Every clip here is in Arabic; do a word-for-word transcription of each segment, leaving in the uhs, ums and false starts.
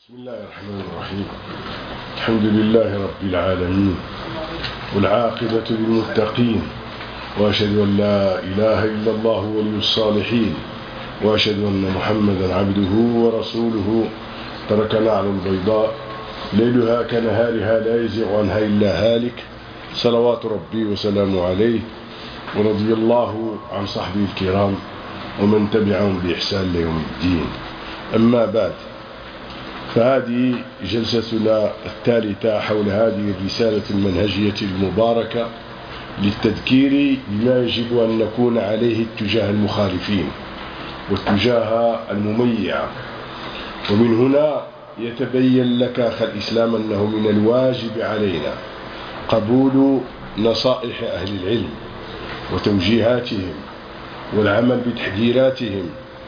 بسم الله الرحمن الرحيم. الحمد لله رب العالمين والعاقبة للمتقين، وأشهد أن لا إله إلا الله ولي الصالحين، وأشهد أن محمدا عبده ورسوله. تركنا على البيضاء ليلها كنهارها لا يزيغ عنها إلا هالك، صلوات ربي وسلامه عليه، ورضي الله عن صحبه الكرام ومن تبعهم بإحسان ليوم الدين. أما بعد، فهذه جلستنا الثالثة حول هذه الرسالة المنهجية المباركة للتذكير بما يجب أن نكون عليه اتجاه المخالفين واتجاه المميع. ومن هنا يتبين لك أخ الإسلام أنه من الواجب علينا قبول نصائح أهل العلم وتوجيهاتهم والعمل بتحذيراتهم.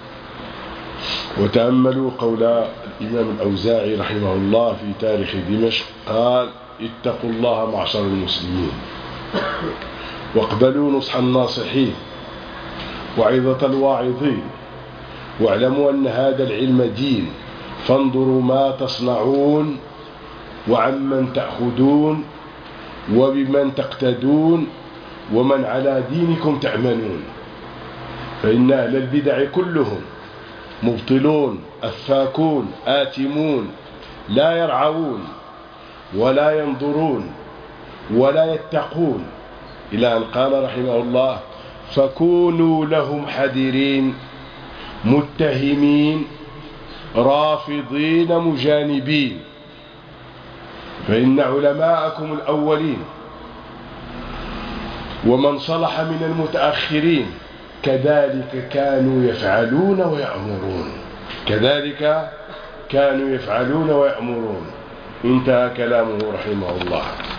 وتأملوا قول الإمام الأوزاعي رحمه الله في تاريخ دمشق، قال: اتقوا الله معشر المسلمين، واقبلوا نصح الناصحين وعظة الواعظين، واعلموا أن هذا العلم دين، فانظروا ما تصنعون وعمن تأخذون وبمن تقتدون ومن على دينكم تعملون، فإن أهل البدع كلهم مبطلون أفاكون آثمون، لا يرعون ولا ينظرون ولا يتقون، إلى أن قال رحمه الله: فكونوا لهم حذرين متهمين رافضين مجانبين، فإن علماءكم الأولين ومن صلح من المتأخرين كذلك كانوا يفعلون ويأمرون، كذلك كانوا يفعلون ويأمرون. انتهى كلامه رحمه الله.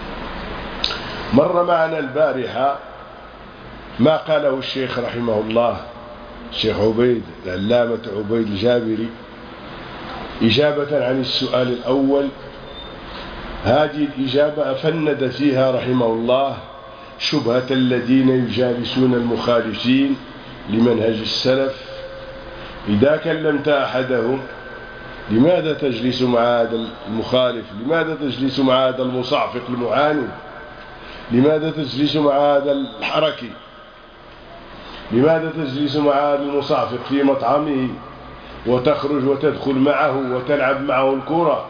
مر معنا البارحة ما قاله الشيخ رحمه الله، الشيخ عبيد العلامة عبيد الجابري، إجابة عن السؤال الأول. هذه الإجابة أفند فيها رحمه الله شبهة الذين يجالسون المخالفين لمنهج السلف. إذا كلمت أحدهم: لماذا تجلس مع هذا المخالف؟ لماذا تجلس مع هذا المصعفق المعاند؟ لماذا تجلس مع هذا الحركي؟ لماذا تجلس مع هذا المصعفق في مطعمه وتخرج وتدخل معه وتلعب معه الكرة؟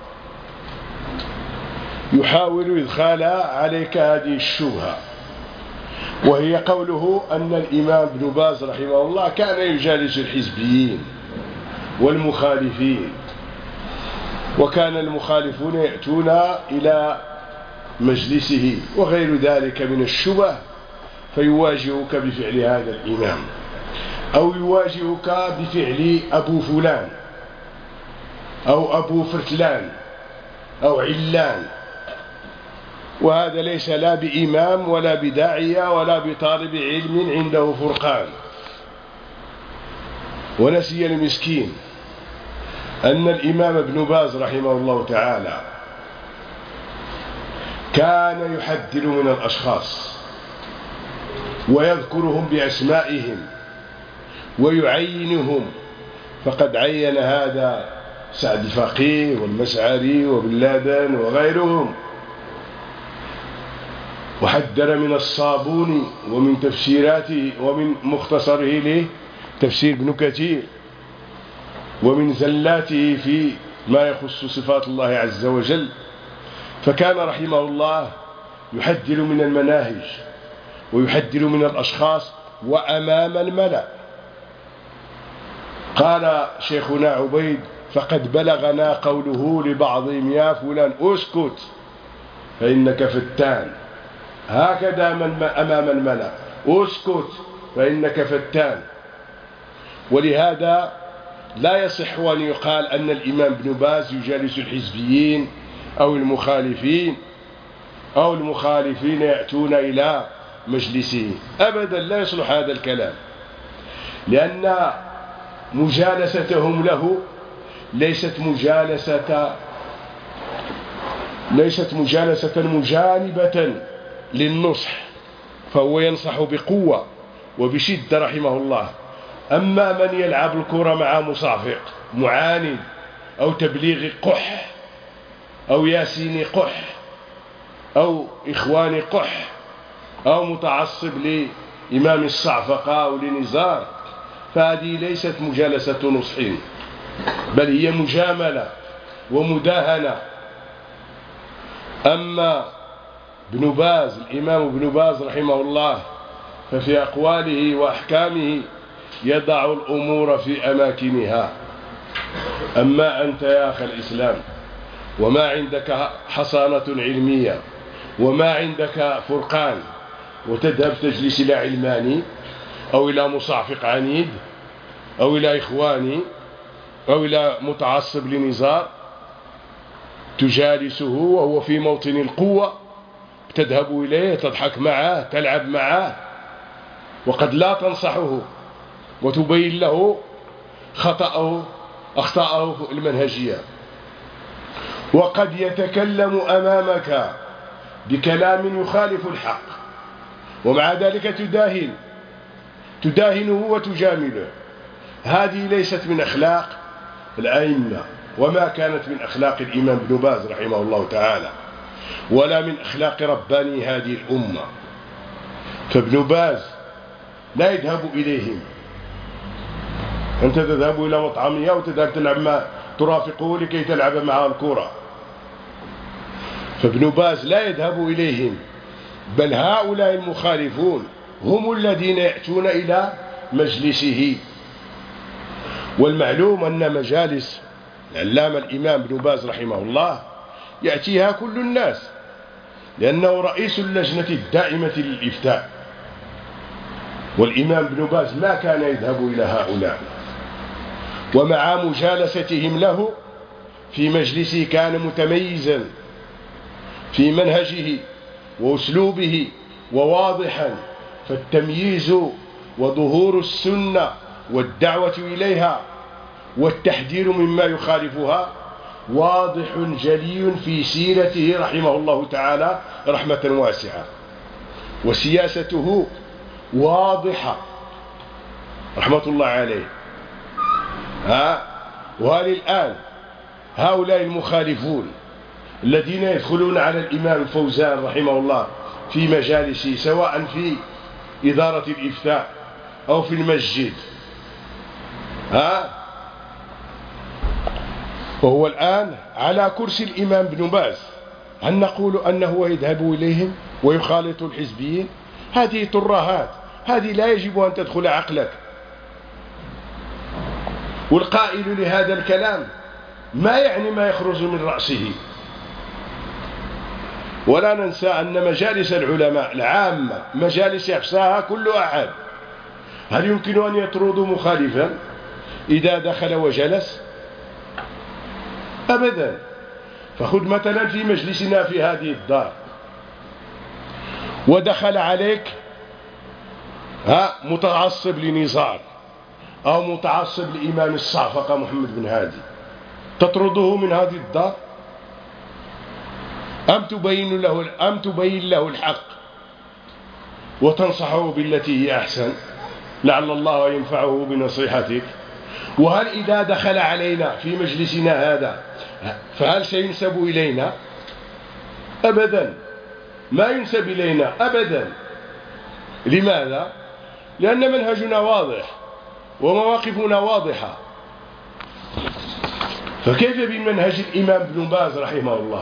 يحاول إدخال عليك هذه الشبهة، وهي قوله أن الإمام ابن باز رحمه الله كان يجالس الحزبيين والمخالفين، وكان المخالفون يأتون إلى مجلسه وغير ذلك من الشبه، فيواجهك بفعل هذا الإمام، أو يواجهك بفعل أبو فلان أو أبو فرتلان أو علان، وهذا ليس لا بإمام ولا بداعية ولا بطالب علم عنده فرقان. ونسي المسكين أن الإمام ابن باز رحمه الله تعالى كان يحذر من الأشخاص ويذكرهم بأسمائهم ويعينهم، فقد عين هذا سعد فقيه والمسعري وبن لادن وغيرهم، وحذر من الصابوني ومن تفسيراته ومن مختصره له تفسير ابن كثير، ومن زلاته في ما يخص صفات الله عز وجل. فكان رحمه الله يحذر من المناهج ويحذر من الأشخاص وأمام الملأ. قال شيخنا عبيد: فقد بلغنا قوله لبعضهم: يا فلان اسكت فإنك فتان. هكذا من أمام الملأ: اسكت فإنك فتان. ولهذا لا يصح أن يقال أن الإمام ابن باز يجالس الحزبيين أو المخالفين أو المخالفين يأتون إلى مجلسه، أبدا لا يصلح هذا الكلام، لأن مجالستهم له ليست مجالسة ليست مجالسة مجانبة للنصح، فهو ينصح بقوة وبشدة رحمه الله. أما من يلعب الكرة مع مصافق معاند أو تبليغ قح أو ياسين قح أو إخوان قح أو متعصب لإمام الصعفقة أو لنزار، فهذه ليست مجالسة نصح، بل هي مجاملة ومداهنة. أما ابن باز الإمام ابن باز رحمه الله ففي أقواله وأحكامه يضع الأمور في أماكنها. أما أنت يا أخي الإسلام وما عندك حصانة علمية وما عندك فرقان وتذهب تجلس إلى علماني أو إلى مصعفق عنيد أو إلى إخواني أو إلى متعصب لنزار تجالسه وهو في موطن القوة، تذهب إليه تضحك معه تلعب معه وقد لا تنصحه وتبين له خطأه أخطاءه المنهجية، وقد يتكلم أمامك بكلام يخالف الحق ومع ذلك تداهن تداهنه وتجامله. هذه ليست من أخلاق الأئمة وما كانت من أخلاق الإمام ابن باز رحمه الله تعالى ولا من أخلاق رباني هذه الأمة. فابن باز لا يذهب إليهم. أنت تذهب إلى مطعمية وتذهب تلعب مع ترافقه لكي تلعب معه الكرة، فابن باز لا يذهب إليهم، بل هؤلاء المخالفون هم الذين يأتون إلى مجلسه. والمعلوم أن مجالس العلامة الإمام ابن باز رحمه الله يأتيها كل الناس، لأنه رئيس اللجنة الدائمة للإفتاء، والإمام ابن باز ما كان يذهب إلى هؤلاء. ومع مجالستهم له في مجلسه كان متميزا في منهجه وأسلوبه وواضحا، فالتمييز وظهور السنة والدعوة إليها والتحذير مما يخالفها واضح جلي في سيرته رحمه الله تعالى رحمة واسعة، وسياسته واضحة رحمة الله عليه. ها وهل الآن هؤلاء المخالفون الذين يدخلون على الإمام الفوزان رحمه الله في مجالسه سواء في إدارة الإفتاء أو في المسجد، ها وهو الآن على كرسي الإمام ابن باز، هل نقول أنه يذهب إليهم ويخالط الحزبيين؟ هذه ترهات، هذه لا يجب أن تدخل عقلك. والقائل لهذا الكلام ما يعني ما يخرج من رأسه. ولا ننسى أن مجالس العلماء العامة مجالس يخشاها كل أحد. هل يمكن أن يطردوا مخالفا إذا دخل وجلس؟ أبدا. فخذ مثلا في مجلسنا في هذه الدار ودخل عليك ها متعصب لنزار أو متعصب لإمام الصعفقة محمد بن هادي، تطرده من هذه الدار أم تبين له أم تبين له الحق وتنصحه بالتي هي أحسن لعل الله ينفعه بنصيحتك؟ وهل إذا دخل علينا في مجلسنا هذا فهل سينسب إلينا؟ أبدا، ما ينسب إلينا أبدا. لماذا؟ لأن منهجنا واضح ومواقفنا واضحة. فكيف بمنهج الإمام ابن باز رحمه الله؟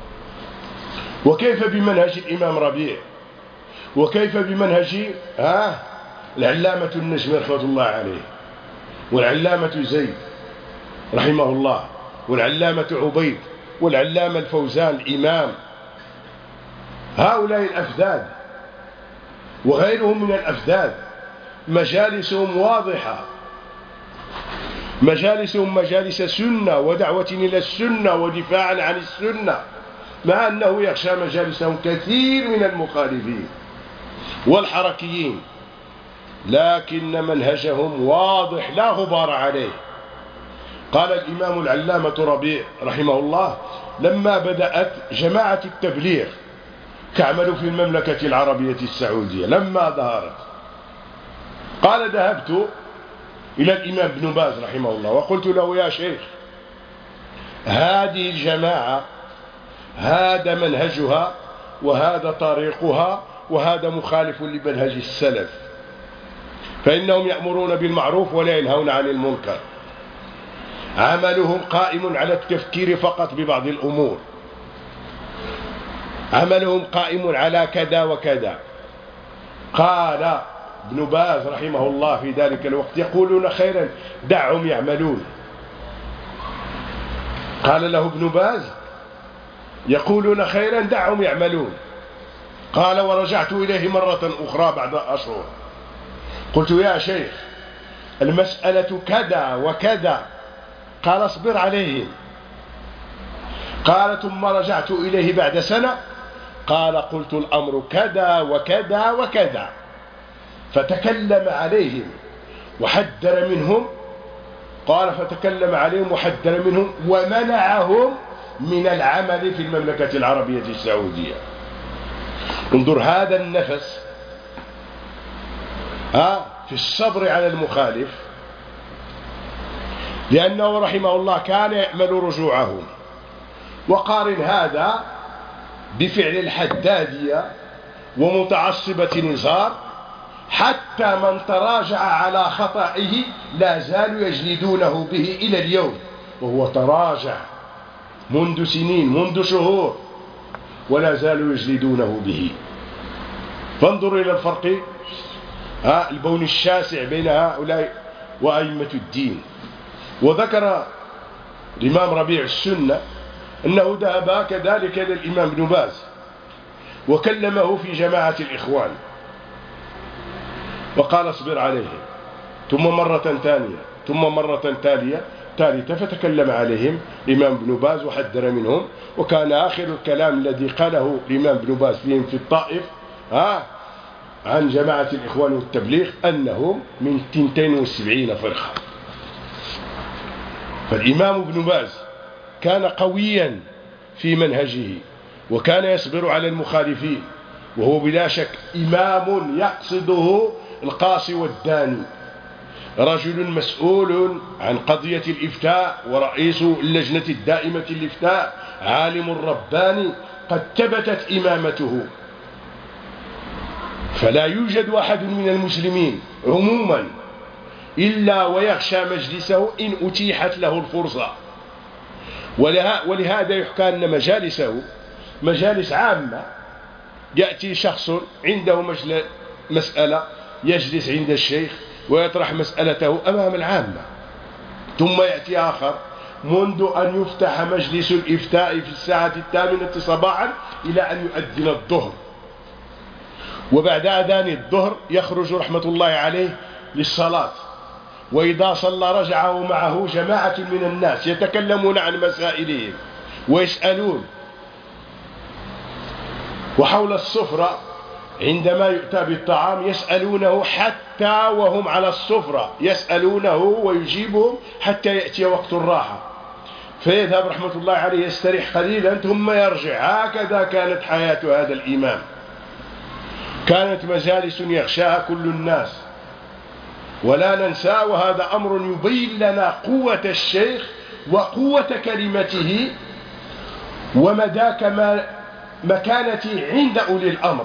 وكيف بمنهج الإمام ربيع؟ وكيف بمنهج ها العلامة النجم رحمة الله عليه، والعلامة زيد رحمه الله، والعلامة عبيد، والعلامة الفوزان الإمام؟ هؤلاء الأفذاذ وغيرهم من الأفذاذ مجالسهم واضحة، مجالسهم مجالس سنة ودعوة إلى السنة ودفاعا عن السنة، مع أنه يخشى مجالسهم كثير من المخالفين والحركيين، لكن منهجهم واضح لا غبار عليه. قال الإمام العلامة ربيع رحمه الله لما بدأت جماعة التبليغ تعمل في المملكة العربية السعودية لما ظهرت، قال ذهبت إلى الإمام ابن باز رحمه الله وقلت له يا شيخ هذه الجماعة هذا منهجها وهذا طريقها وهذا مخالف لمنهج السلف، فإنهم يأمرون بالمعروف ولا ينهون عن المنكر، عملهم قائم على التفكير فقط ببعض الأمور، عملهم قائم على كذا وكذا. قال ابن باز رحمه الله في ذلك الوقت: يقولون خيرا دعهم يعملون. قال له ابن باز: يقولون خيرا دعهم يعملون. قال: ورجعت إليه مرة أخرى بعد أشهر قلت: يا شيخ المسألة كذا وكذا. قال: اصبر عليهم. قال: ثم رجعت إليه بعد سنة قال: قلت الأمر كذا وكذا وكذا، فتكلم عليهم وحذر منهم. قال: فتكلم عليهم وحذر منهم ومنعهم من العمل في المملكة العربية السعودية. انظر هذا النفس ها في الصبر على المخالف، لأنه رحمه الله كان يأمل رجوعهم. وقارن هذا بفعل الحدادية ومتعصبة نزار، حتى من تراجع على خطئه لا زالوا يجلدونه به إلى اليوم، وهو تراجع منذ سنين منذ شهور ولا زالوا يجلدونه به. فانظر إلى الفرق ها البون الشاسع بين هؤلاء وأئمة الدين. وذكر الإمام ربيع السنة أنه ذهب كذلك إلى الإمام ابن باز وكلمه في جماعة الإخوان وقال: اصبر عليهم. ثم مرة ثانية ثم مرة تالية ثالثة فتكلم عليهم الإمام ابن باز وحذر منهم. وكان آخر الكلام الذي قاله الإمام ابن باز فيهم في الطائف ها عن جماعة الإخوان والتبليغ أنهم من اثنتين وسبعين فرقة. فالإمام ابن باز كان قويا في منهجه وكان يصبر على المخالفين، وهو بلا شك إمام يقصده القاصي والداني، رجل مسؤول عن قضية الإفتاء ورئيس اللجنة الدائمة للإفتاء، عالم رباني قد ثبتت إمامته. فلا يوجد أحد من المسلمين عموما إلا ويخشى مجلسه إن أتيحت له الفرصة. ولهذا يحكى أن مجالسه مجالس عامة، يأتي شخص عنده مسألة يجلس عند الشيخ ويطرح مسألته أمام العامة، ثم يأتي آخر منذ أن يفتح مجلس الإفتاء في الساعة الثامنة صباحا إلى أن يؤذن الظهر، وبعد أذان الظهر يخرج رحمة الله عليه للصلاة، وإذا صلى رجع معه جماعة من الناس يتكلمون عن مسائلهم ويسألون. وحول السفرة عندما يؤتى بالطعام يسألونه حتى وهم على السفرة، يسألونه ويجيبهم حتى يأتي وقت الراحة، فيذهب رحمة الله عليه يستريح قليلا ثم يرجع. هكذا كانت حياة هذا الإمام، كانت مجالس يغشاها كل الناس ولا ننسى. وهذا أمر يبين لنا قوة الشيخ وقوة كلمته ومدى مكانته عند أولي الأمر.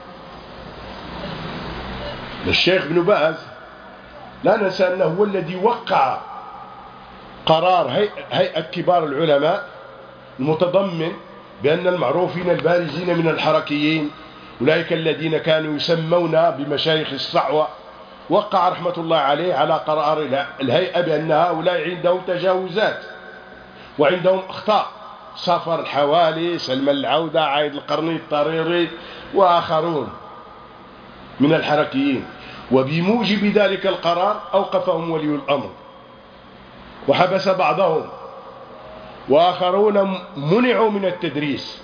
الشيخ ابن باز لا ننسى أنه هو الذي وقع قرار هيئة كبار العلماء المتضمن بأن المعروفين البارزين من الحركيين أولئك الذين كانوا يسمون بمشايخ الصعوة، وقع رحمة الله عليه على قرار الهيئة بأن هؤلاء عندهم تجاوزات وعندهم أخطاء، صفر الحوالي، سلم العودة، عايد القرني، الطريري وآخرون من الحركيين. وبموجب ذلك القرار أوقفهم ولي الأمر وحبس بعضهم، وآخرون منعوا من التدريس.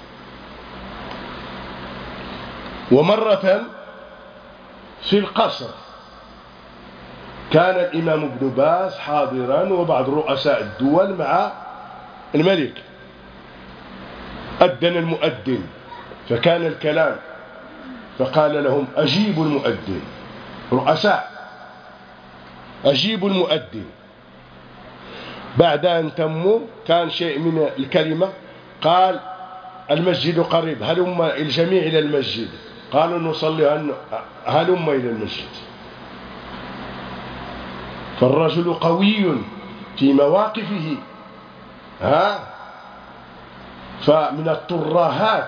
ومرة في القصر كان الإمام ابن باز حاضرا وبعض رؤساء الدول مع الملك. أذن المؤذن فكان الكلام، فقال لهم: أجيبوا المؤذن، رؤساء أجيبوا المؤذن. بعد أن تموا كان شيء من الكلمة، قال المسجد قريب هلم الجميع إلى المسجد، قالوا نصلي هلم إلى المسجد. فالرجل قوي في مواقفه. ها فمن الترهات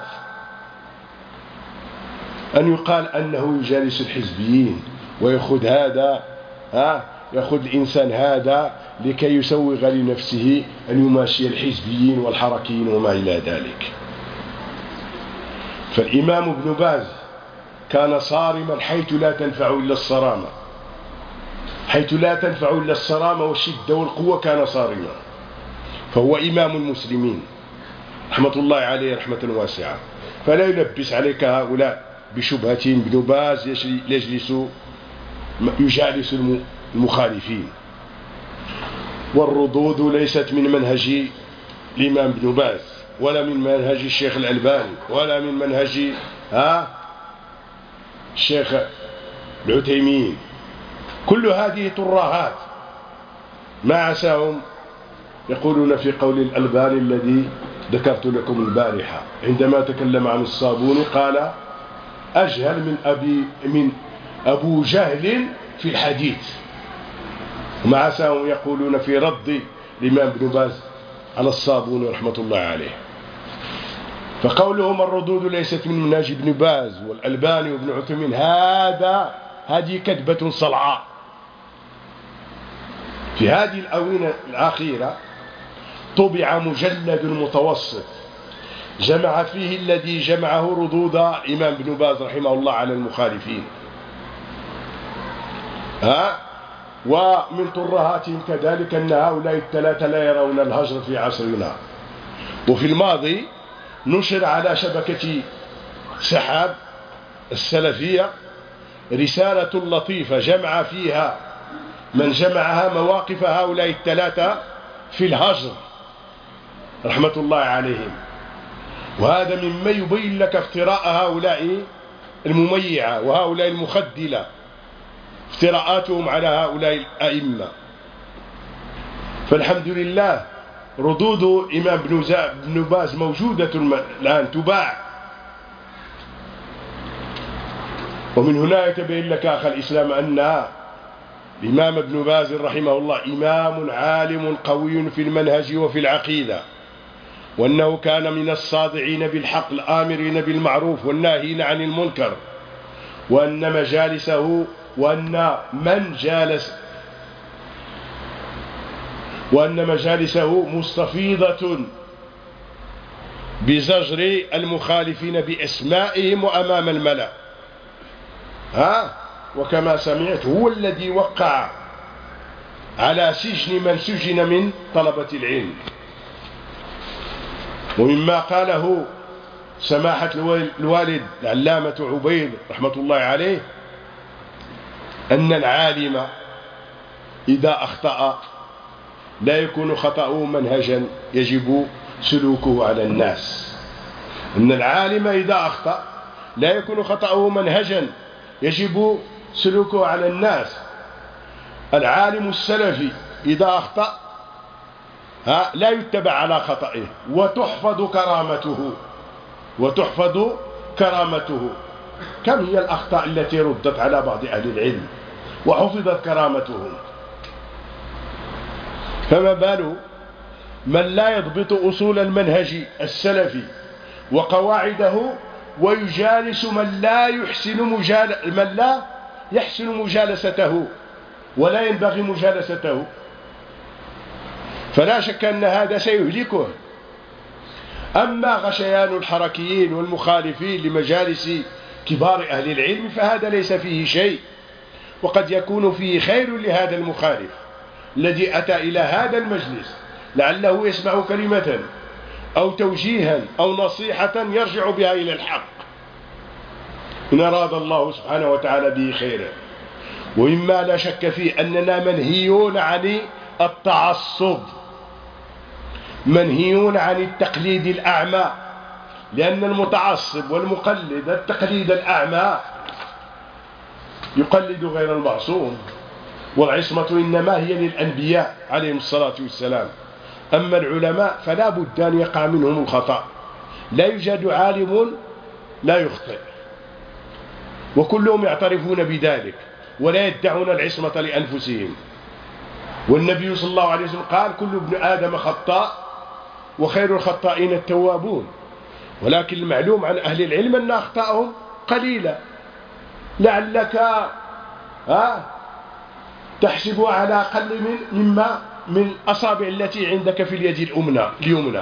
أن يقال أنه يجالس الحزبيين ويأخذ هذا، ها يأخذ الإنسان هذا لكي يسوغ لنفسه أن يماشي الحزبيين والحركيين وما إلى ذلك. فالإمام ابن باز كان صارما حيث لا تنفع إلا الصرامة، حيث لا تنفع إلا الصرامة والشدة والقوة كان صارما. فهو إمام المسلمين رحمة الله عليه رحمة واسعة. فلا يلبس عليك هؤلاء بشبهة ابن باز يجلس يجالس المخالفين. والردود ليست من منهج الإمام ابن باز ولا من منهج الشيخ الألباني ولا من منهج ها الشيخ العثيمين. كل هذه ترهات. ما عساهم يقولون في قول الألباني الذي ذكرت لكم البارحة عندما تكلم عن الصابوني قال أجهل من أبي من أبو جهل في الحديث. وما عساهم يقولون في رد الإمام ابن باز على الصابوني رحمة الله عليه. فقولهم الردود ليست من منهج ابن باز والألباني وابن عثيمين هذا هذه كذبة صلعاء. في هذه الآونة الأخيرة طبع مجلد متوسط جمع فيه الذي جمعه ردود الإمام ابن باز رحمه الله على المخالفين. ها ومن ترهاتهم كذلك أن هؤلاء الثلاثة لا يرون الهجر في عصرنا. وفي الماضي نشر على شبكة سحاب السلفية رسالة لطيفة جمع فيها من جمعها مواقف هؤلاء الثلاثة في الهجر رحمة الله عليهم. وهذا مما يبين لك افتراء هؤلاء المميعة وهؤلاء المخدلة، افتراءاتهم على هؤلاء الأئمة. فالحمد لله ردود إمام ابن باز موجودة الآن تباع. ومن هنا يتبين لك أخ الإسلام أن الإمام ابن باز رحمه الله إمام عالم قوي في المنهج وفي العقيدة، وأنه كان من الصادعين بالحق الآمرين بالمعروف والناهين عن المنكر، وأن مجالسه وأن من جالس وأن مجالسه مستفيضة بزجر المخالفين بأسمائهم وأمام الملأ. ها وكما سمعت هو الذي وقع على سجن من سجن من طلبة العلم. ومما قاله سماحة الوالد العلامة عبيد رحمة الله عليه أن العالم إذا أخطأ لا يكون خطأه منهجا يجب سلوكه على الناس. أن العالم إذا أخطأ لا يكون خطأه منهجا يجب سلوكه على الناس. العالم السلفي إذا أخطأ ها لا يتبع على خطئه وتحفظ كرامته وتحفظ كرامته. كم هي الأخطاء التي ردت على بعض أهل العلم وحفظت كرامتهم؟ فما بال من لا يضبط أصول المنهج السلفي وقواعده ويجالس من لا يحسن مجال من لا يحسن مجالسته ولا ينبغي مجالسته. فلا شك أن هذا سيهلكه. أما غشيان الحركيين والمخالفين لمجالس كبار أهل العلم فهذا ليس فيه شيء، وقد يكون فيه خير لهذا المخالف الذي أتى إلى هذا المجلس لعله يسمع كلمة أو توجيها أو نصيحة يرجع بها إلى الحق إن أراد الله سبحانه وتعالى به خيرا. ومما لا شك فيه أننا منهيون عن التعصب، منهيون عن التقليد الأعمى، لأن المتعصب والمقلد التقليد الأعمى يقلد غير المعصوم والعصمة إنما هي للأنبياء عليهم الصلاة والسلام. أما العلماء فلا بد أن يقع منهم الخطأ، لا يوجد عالم لا يخطئ، وكلهم يعترفون بذلك ولا يدعون العصمة لأنفسهم. والنبي صلى الله عليه وسلم قال: كل ابن آدم خطاء وخير الخطائين التوابون. ولكن المعلوم عن أهل العلم أن أخطاءهم قليلة، لعلك ها تحسبها على أقل من مما من الأصابع التي عندك في اليد اليمنى اليمنى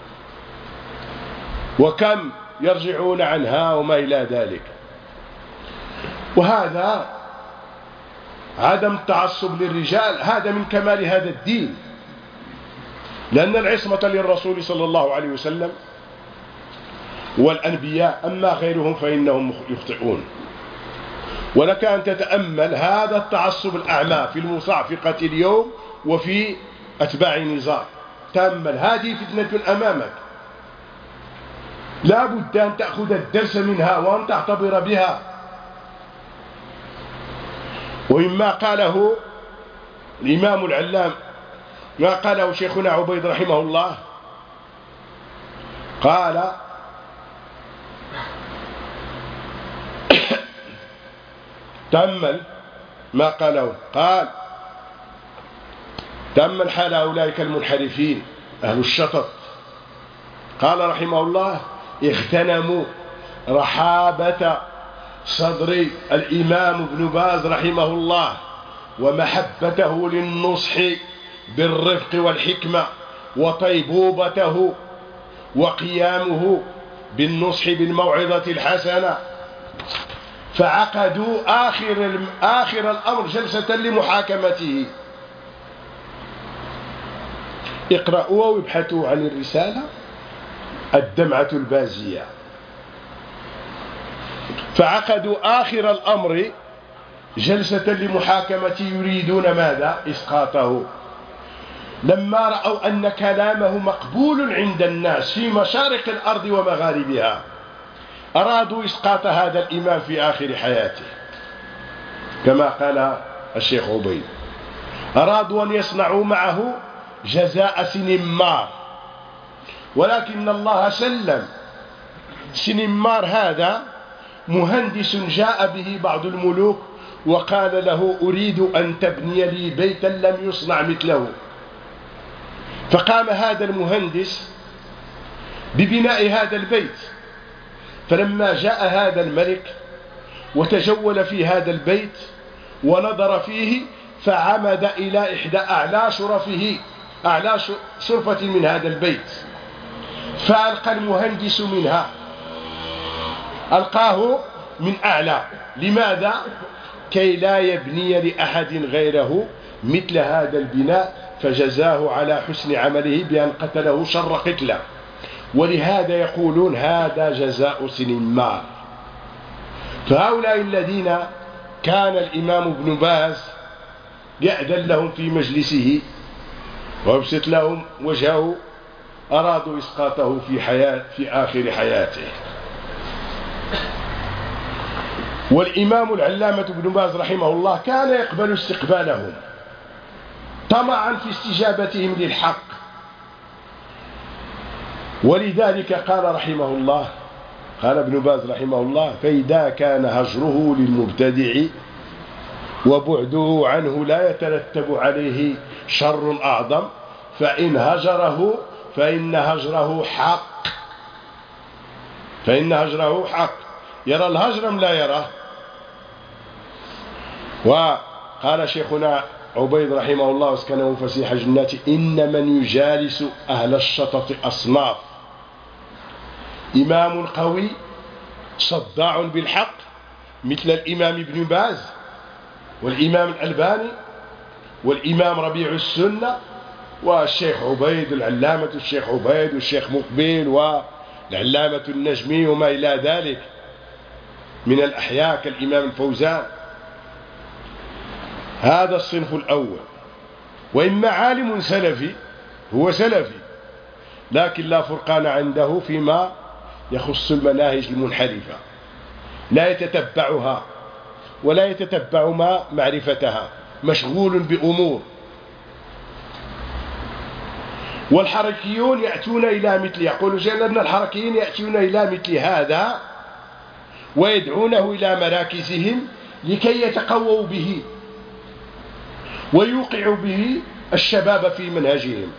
وكم يرجعون عنها وما إلى ذلك. وهذا عدم التعصب للرجال هذا من كمال هذا الدين، لأن العصمة للرسول صلى الله عليه وسلم والأنبياء، أما غيرهم فإنهم يخطئون. ولك أن تتأمل هذا التعصب الأعمى في المصافقة اليوم وفي أتباع النظام. تأمل، هذه فتنة أمامك، لا بد أن تأخذ الدرس منها وأن تعتبر بها. ومما قاله الإمام العلام ما قاله شيخنا عبيد رحمه الله، قال: تأمل ما قاله، قال: تأمل حال أولئك المنحرفين أهل الشطط. قال رحمه الله: اغتنموا رحابة صدر الإمام ابن باز رحمه الله ومحبته للنصح بالرفق والحكمة وطيبوبته وقيامه بالنصح بالموعظة الحسنة، فعقدوا آخر, آخر الأمر جلسة لمحاكمته. اقرأوا وابحثوا عن الرسالة الدمعة البازية. فعقدوا آخر الأمر جلسة لمحاكمته يريدون ماذا؟ إسقاطه. لما رأوا أن كلامه مقبول عند الناس في مشارق الأرض ومغاربها أرادوا إسقاط هذا الإمام في آخر حياته، كما قال الشيخ عبيد. أرادوا أن يصنعوا معه جزاء سنمار، ولكن الله سلم. سنمار هذا مهندس جاء به بعض الملوك وقال له: أريد أن تبني لي بيتا لم يصنع مثله. فقام هذا المهندس ببناء هذا البيت. فلما جاء هذا الملك وتجول في هذا البيت ونظر فيه فعمد إلى إحدى أعلى شرفه أعلى شرفة من هذا البيت، فألقى المهندس منها، ألقاه من أعلى. لماذا؟ كي لا يبني لأحد غيره مثل هذا البناء، فجزاه على حسن عمله بأن قتله شر قتله. ولهذا يقولون هذا جزاء سنمار. فهؤلاء الذين كان الإمام ابن باز يأذن لهم في مجلسه ويبسط لهم وجهه أرادوا إسقاطه في, حياة في آخر حياته. والإمام العلامة ابن باز رحمه الله كان يقبل استقبالهم طمعا في استجابتهم للحق. ولذلك قال رحمه الله، قال ابن باز رحمه الله: فإذا كان هجره للمبتدع وبعده عنه لا يترتب عليه شر أعظم، فإن هجره فإن هجره حق فإن هجره حق يرى الهجر أم لا يراه؟ وقال شيخنا عبيد رحمه الله واسكنه فسيح جناته: إن من يجالس أهل الشطط أصناف: إمام قوي صداع بالحق مثل الإمام ابن باز والإمام الألباني والإمام ربيع السنة والشيخ عبيد العلامة الشيخ عبيد والشيخ مقبل والعلامة النجمي وما إلى ذلك من الأحياء كالإمام الفوزان. هذا الصنف الأول. وإما عالم سلفي هو سلفي، لكن لا فرقان عنده فيما يخص المناهج المنحرفة، لا يتتبعها ولا يتتبع ما معرفتها، مشغول بأمور. والحركيون يأتون إلى مثل، يقول شيخ أن الحركيين يأتون إلى مثل هذا ويدعونه إلى مراكزهم لكي يتقووا به ويوقعوا به الشباب في منهجهم.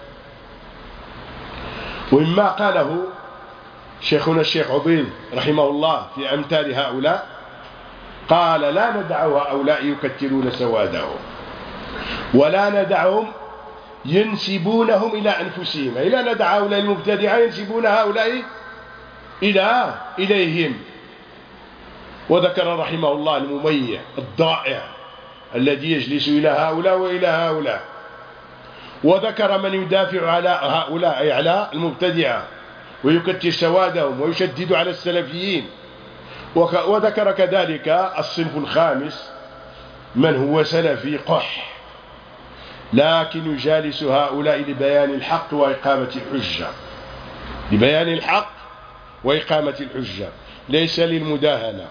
ومما قاله شيخنا الشيخ عبيد رحمه الله في أمثال هؤلاء، قال: لا ندع هؤلاء يكتلون سوادهم، ولا ندعهم ينسبونهم إلى أنفسهم، إلا ندع هؤلاء المبتدعة ينسبون هؤلاء إلى إليهم. وذكر رحمه الله المميع الضائع الذي يجلس إلى هؤلاء وإلى هؤلاء، وذكر من يدافع على هؤلاء أي على المبتدعة ويكتل سوادهم ويشدد على السلفيين. وذكر كذلك الصنف الخامس من هو سلفي قح لكن يجالس هؤلاء لبيان الحق وإقامة الحجة، لبيان الحق وإقامة الحجة، ليس للمداهنة،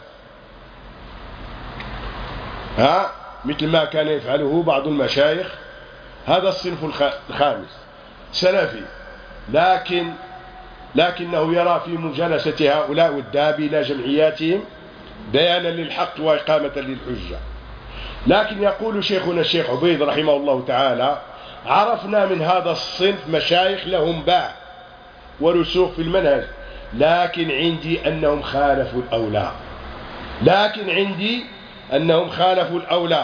ها مثل ما كان يفعله بعض المشايخ. هذا الصنف الخامس سلفي، لكن لكنه يرى في مجالسة هؤلاء والذهاب إلى جمعياتهم بيانا للحق وإقامة للحجة. لكن يقول شيخنا الشيخ عبيد رحمه الله تعالى: عرفنا من هذا الصنف مشايخ لهم باع ورسوخ في المنهج، لكن عندي أنهم خالفوا الأولى، لكن عندي أنهم خالفوا الأولى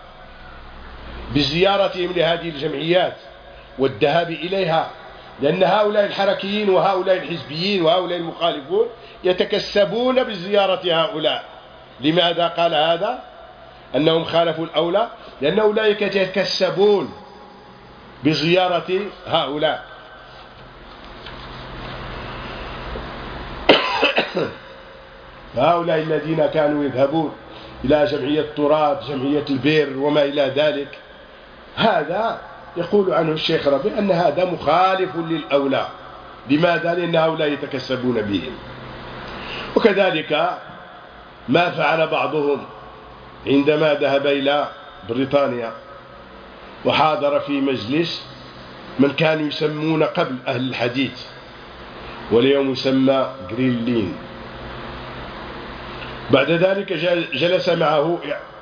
بزيارتهم لهذه الجمعيات والذهاب إليها، لأن هؤلاء الحركيين وهؤلاء الحزبيين وهؤلاء المخالفون يتكسبون بزيارة هؤلاء. لماذا قال هذا؟ أنهم خالفوا الأولى، لأن أولئك يتكسبون بزيارة هؤلاء. هؤلاء الذين كانوا يذهبون إلى جمعية التراث، جمعية البير وما إلى ذلك، هذا يقول عنه الشيخ ربيع أن هذا مخالف للأولى. لماذا؟ لأن هؤلاء يتكسبون بهم. وكذلك ما فعل بعضهم عندما ذهب إلى بريطانيا وحاضر في مجلس من كانوا يسمون قبل أهل الحديث واليوم يسمى جريلين. بعد ذلك جلس معه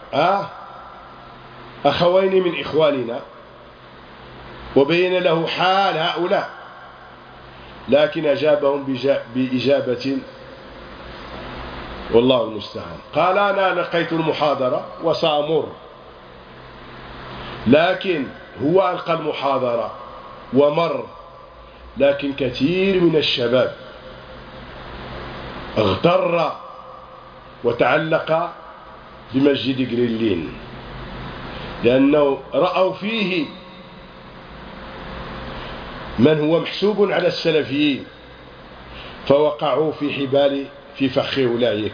أخوين من إخواننا وبين له حال هؤلاء، لكن أجابهم بإجابة والله المستعان. قال: أنا لقيت المحاضرة وسأمر، لكن هو ألقى المحاضرة ومر، لكن كثير من الشباب اغتر وتعلق بمسجد جريلين، لأنه رأوا فيه من هو محسوب على السلفيين، فوقعوا في حبال في فخ أولئك.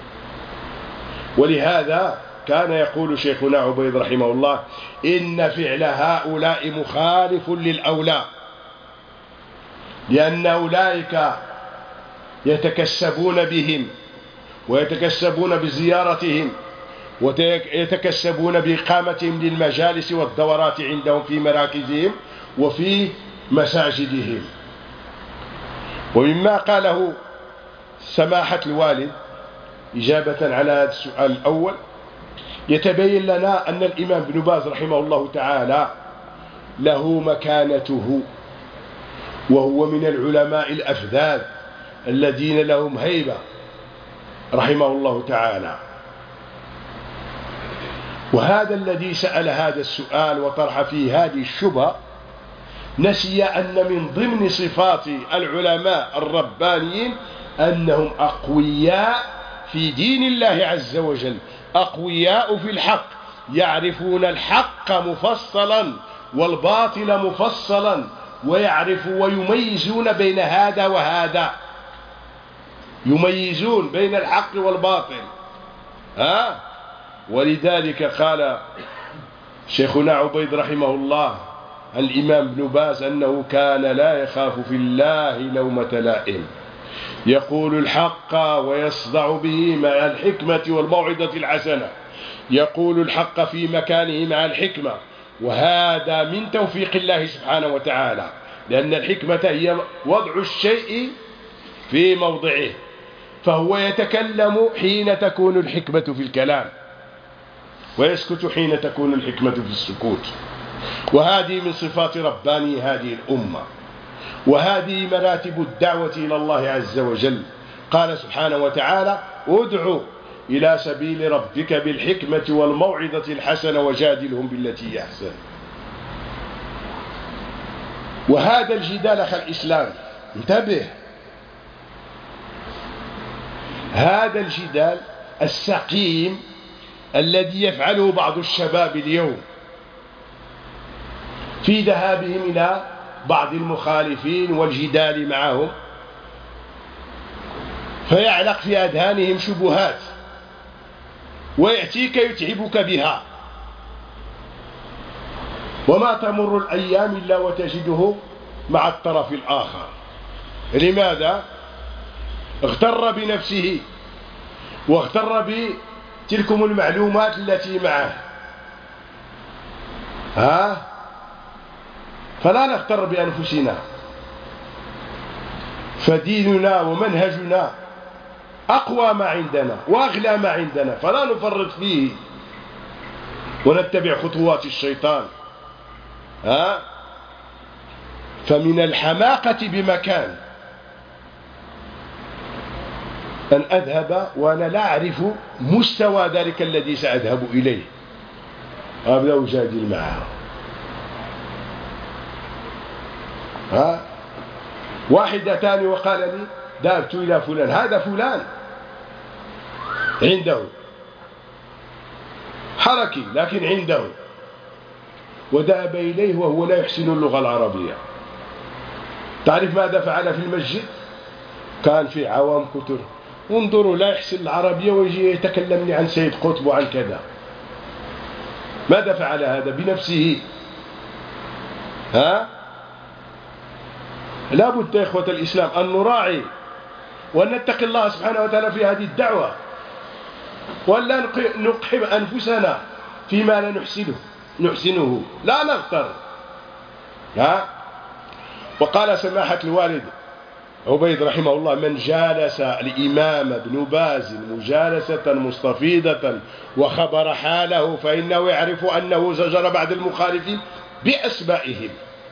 ولهذا كان يقول شيخنا عبيد رحمه الله: إن فعل هؤلاء مخالف للأولى، لأن أولئك يتكسبون بهم ويتكسبون بزيارتهم ويتكسبون بإقامتهم للمجالس والدورات عندهم في مراكزهم وفي مساجدهم. ومما قاله سماحة الوالد إجابة على هذا السؤال الأول، يتبين لنا أن الإمام ابن باز رحمه الله تعالى له مكانته، وهو من العلماء الأفذاذ الذين لهم هيبة رحمه الله تعالى. وهذا الذي سأل هذا السؤال وطرح فيه هذه الشبهة نسي أن من ضمن صفات العلماء الربانيين أنهم أقوياء في دين الله عز وجل، أقوياء في الحق، يعرفون الحق مفصلا والباطل مفصلا، ويعرفوا ويميزون بين هذا وهذا، يميزون بين الحق والباطل. ها؟ ولذلك قال شيخنا عبيد رحمه الله الإمام ابن باز أنه كان لا يخاف في الله لومة لائم، يقول الحق ويصدع به مع الحكمة والموعظة الحسنة، يقول الحق في مكانه مع الحكمة، وهذا من توفيق الله سبحانه وتعالى، لأن الحكمة هي وضع الشيء في موضعه، فهو يتكلم حين تكون الحكمة في الكلام، ويسكت حين تكون الحكمة في السكوت. وهذه من صفات رباني هذه الأمة، وهذه مراتب الدعوة إلى الله عز وجل. قال سبحانه وتعالى: ادع إلى سبيل ربك بالحكمة والموعظة الحسنة وجادلهم بالتي هي أحسن. وهذا الجدال أخي الإسلام، انتبه، هذا الجدال السقيم الذي يفعله بعض الشباب اليوم في ذهابهم إلى بعض المخالفين والجدال معهم، فيعلق في أذهانهم شبهات ويأتيك يتعبك بها، وما تمر الأيام إلا وتجده مع الطرف الآخر. لماذا؟ اغتر بنفسه واغتر بتلكم المعلومات التي معه. ها؟ فلا نغتر بأنفسنا، فديننا ومنهجنا أقوى ما عندنا وأغلى ما عندنا، فلا نفرط فيه ونتبع خطوات الشيطان. ها؟ فمن الحماقة بمكان أن أذهب وأنا لا أعرف مستوى ذلك الذي سأذهب إليه، أبدأ أجادل معه. ها؟ واحد أتاني وقال لي: ذهبت إلى فلان، هذا فلان عنده حركي لكن عنده، وذهب إليه وهو لا يحسن اللغة العربية. تعرف ماذا فعل في المسجد؟ كان في عوام كتر، انظروا لا يحسن العربية ويجي يتكلمني عن سيد قطب وعن كذا. ماذا فعل هذا بنفسه؟ ها؟ لا بد يا إخوة الإسلام أن نراعي وأن نتقي الله سبحانه وتعالى في هذه الدعوة، وأن لا نقحم أنفسنا فيما لا نحسنه نحسنه لا نغتر. ها؟ وقال سماحة الوالد عبيد رحمه الله: من جالس الإمام ابن باز مجالسة مستفيضة وخبر حاله فإنه يعرف أنه زجر بعد المخالفين بأسمائهم.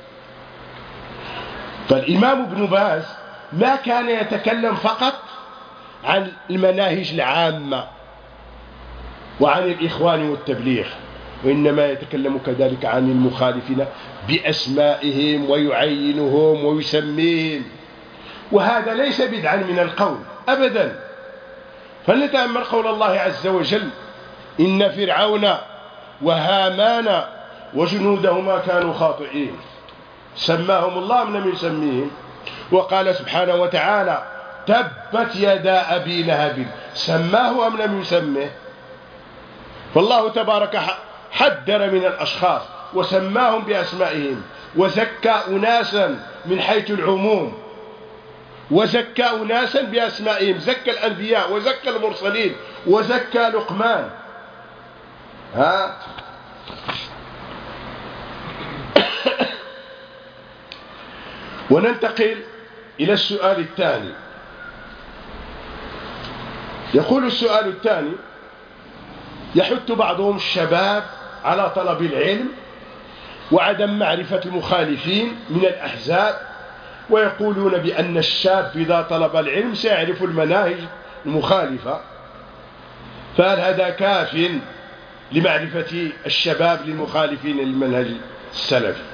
فالإمام ابن باز ما كان يتكلم فقط عن المناهج العامة وعن الإخوان والتبليغ، وإنما يتكلم كذلك عن المخالفين بأسمائهم ويعينهم ويسميهم، وهذا ليس بدعا من القول أبدا. فلنتأمل قول الله عز وجل: إن فرعون وهامان وجنودهما كانوا خاطئين. سماهم الله أم لم يسميهم؟ وقال سبحانه وتعالى: تبت يدا أبي لهب. سماه أم لم يسمه؟ فالله تبارك حذر من الأشخاص وسماهم بأسمائهم، وزكى أناسا من حيث العموم، وزكى أناسا بأسمائهم، زكى الأنبياء وزكى المرسلين وزكى لقمان. ها؟ وننتقل إلى السؤال الثاني. يقول السؤال الثاني: يحث بعضهم الشباب على طلب العلم وعدم معرفة المخالفين من الأحزاب، ويقولون بأن الشاب إذا طلب العلم سيعرف المناهج المخالفة، فهل هذا كاف لمعرفة الشباب للمخالفين للمنهج السلفي؟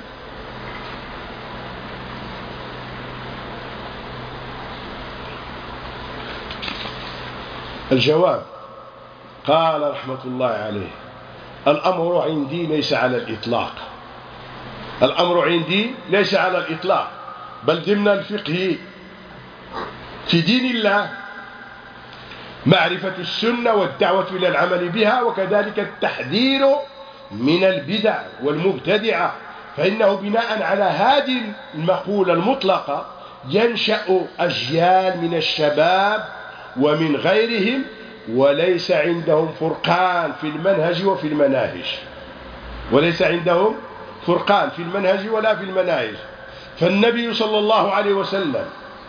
الجواب: قال رحمة الله عليه: الأمر عندي ليس على الإطلاق. الأمر عندي ليس على الإطلاق، بل ضمن الفقه في دين الله معرفة السنة والدعوة إلى العمل بها، وكذلك التحذير من البدع والمبتدعة، فإنه بناء على هذه المقولة المطلقة ينشأ أجيال من الشباب ومن غيرهم وليس عندهم فرقان في المنهج وفي المناهج، وليس عندهم فرقان في المنهج ولا في المناهج. فالنبي صلى الله عليه وسلم